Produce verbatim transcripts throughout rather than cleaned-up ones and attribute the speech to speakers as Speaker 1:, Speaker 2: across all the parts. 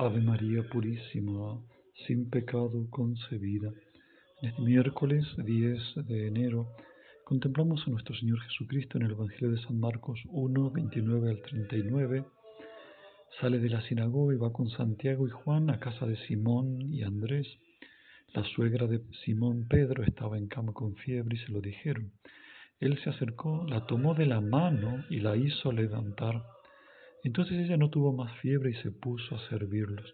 Speaker 1: Ave María Purísima, sin pecado concebida. En este miércoles diez de enero contemplamos a nuestro Señor Jesucristo en el Evangelio de San Marcos uno, veintinueve al treinta y nueve. Sale de la sinagoga y va con Santiago y Juan a casa de Simón y Andrés. La suegra de Simón Pedro estaba en cama con fiebre y se lo dijeron. Él se acercó, la tomó de la mano y la hizo levantar. Entonces ella no tuvo más fiebre y se puso a servirlos.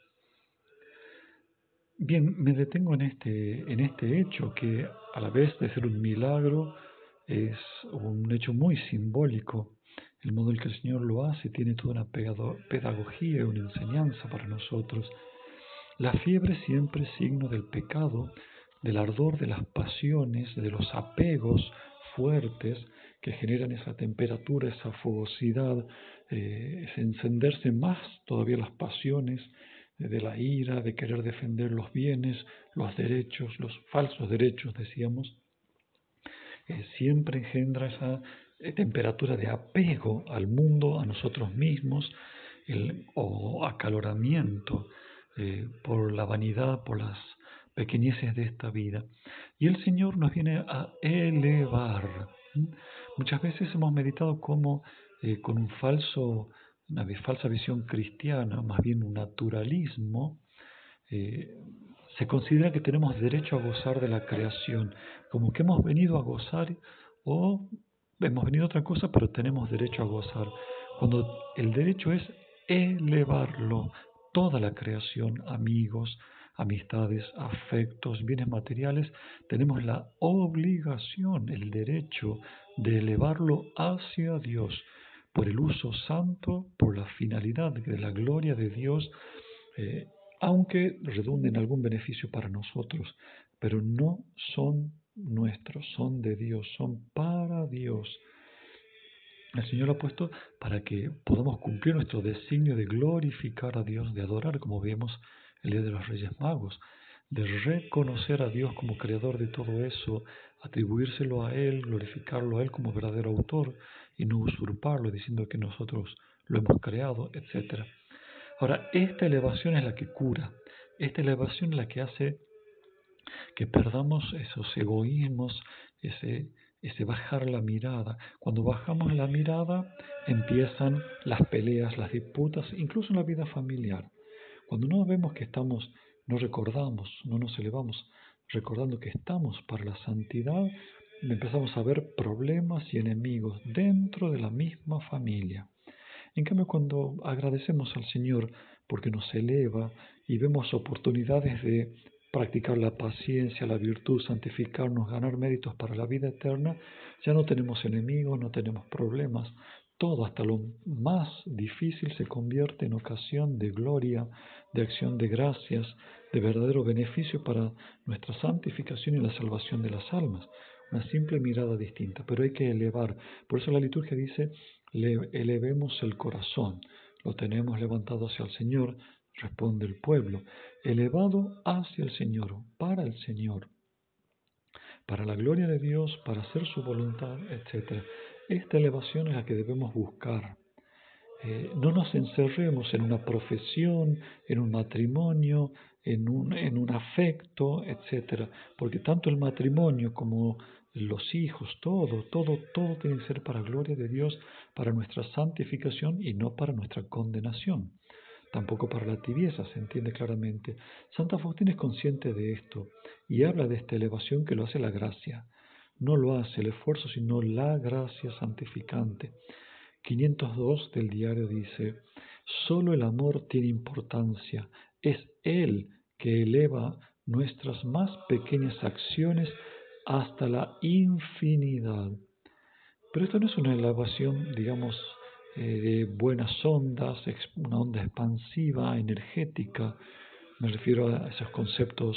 Speaker 1: Bien, me detengo en este, en este hecho que a la vez de ser un milagro es un hecho muy simbólico. El modo en que el Señor lo hace tiene toda una pedagogía, una enseñanza para nosotros. La fiebre siempre es signo del pecado, del ardor de las pasiones, de los apegos fuertes que generan esa temperatura, esa fogosidad, eh, ese encenderse más todavía las pasiones eh, de la ira, de querer defender los bienes, los derechos, los falsos derechos, decíamos. Eh, siempre engendra esa eh, temperatura de apego al mundo, a nosotros mismos, el, o acaloramiento eh, por la vanidad, por las pequeñeces de esta vida. Y el Señor nos viene a elevar. ¿Mm? Muchas veces hemos meditado como eh, con un falso, una falsa visión cristiana, más bien un naturalismo, eh, se considera que tenemos derecho a gozar de la creación, como que hemos venido a gozar o hemos venido a otra cosa, pero tenemos derecho a gozar. Cuando el derecho es elevarlo, toda la creación, amigos, amistades, afectos, bienes materiales, tenemos la obligación, el derecho de elevarlo hacia Dios, por el uso santo, por la finalidad de la gloria de Dios, eh, aunque redunden en algún beneficio para nosotros, pero no son nuestros, son de Dios, son para Dios. El Señor lo ha puesto para que podamos cumplir nuestro designio de glorificar a Dios, de adorar, como vemos el Día de los Reyes Magos, de reconocer a Dios como creador de todo eso, atribuírselo a Él, glorificarlo a Él como verdadero autor y no usurparlo diciendo que nosotros lo hemos creado, etcétera. Ahora, esta elevación es la que cura, esta elevación es la que hace que perdamos esos egoísmos, ese, ese bajar la mirada. Cuando bajamos la mirada empiezan las peleas, las disputas, incluso en la vida familiar. Cuando no vemos que estamos, no recordamos, no nos elevamos, recordando que estamos para la santidad, empezamos a ver problemas y enemigos dentro de la misma familia. En cambio, cuando agradecemos al Señor porque nos eleva y vemos oportunidades de practicar la paciencia, la virtud, santificarnos, ganar méritos para la vida eterna, ya no tenemos enemigos, no tenemos problemas. Todo, hasta lo más difícil, se convierte en ocasión de gloria, de acción de gracias, de verdadero beneficio para nuestra santificación y la salvación de las almas. Una simple mirada distinta, pero hay que elevar. Por eso la liturgia dice: Le elevemos el corazón, lo tenemos levantado hacia el Señor, responde el pueblo, elevado hacia el Señor, para el Señor, para la gloria de Dios, para hacer su voluntad, etcétera. Esta elevación es la que debemos buscar. Eh, no nos encerremos en una profesión, en un matrimonio, en un, en un afecto, etcétera, porque tanto el matrimonio como los hijos, todo, todo, todo tiene que ser para gloria de Dios, para nuestra santificación y no para nuestra condenación. Tampoco para la tibieza, se entiende claramente. Santa Faustina es consciente de esto y habla de esta elevación que lo hace la gracia. No lo hace el esfuerzo, sino la gracia santificante. quinientos dos del diario dice: solo el amor tiene importancia, es Él que eleva nuestras más pequeñas acciones hasta la infinidad. Pero esto no es una elevación, digamos, eh, de buenas ondas, una onda expansiva, energética. Me refiero a esos conceptos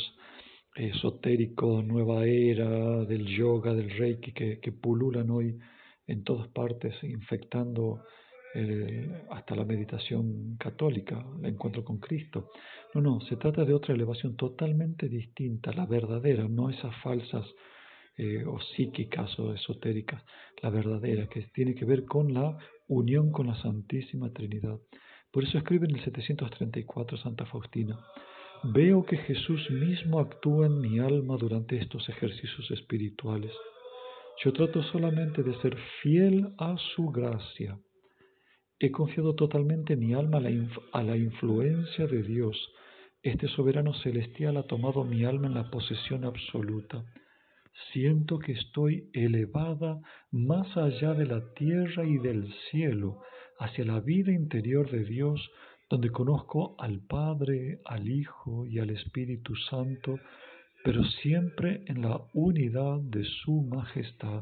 Speaker 1: esotéricos, nueva era, del yoga, del reiki, que, que pululan hoy en todas partes, infectando el, hasta la meditación católica, el encuentro con Cristo. No, no, se trata de otra elevación totalmente distinta, la verdadera, no esas falsas eh, o psíquicas o esotéricas, la verdadera, que tiene que ver con la unión con la Santísima Trinidad. Por eso escribe en el setecientos treinta y cuatro Santa Faustina: veo que Jesús mismo actúa en mi alma durante estos ejercicios espirituales. Yo trato solamente de ser fiel a su gracia. He confiado totalmente mi alma a la, inf- a la influencia de Dios. Este soberano celestial ha tomado mi alma en la posesión absoluta. Siento que estoy elevada más allá de la tierra y del cielo, hacia la vida interior de Dios, donde conozco al Padre, al Hijo y al Espíritu Santo, pero siempre en la unidad de su majestad.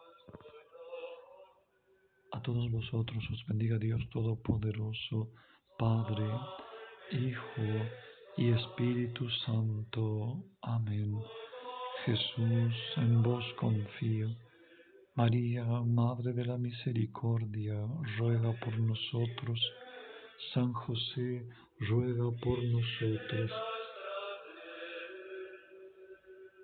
Speaker 1: A todos vosotros os bendiga Dios Todopoderoso, Padre, Hijo y Espíritu Santo. Amén. Jesús, en vos confío. María, Madre de la Misericordia, ruega por nosotros. San José, ruega por nosotros.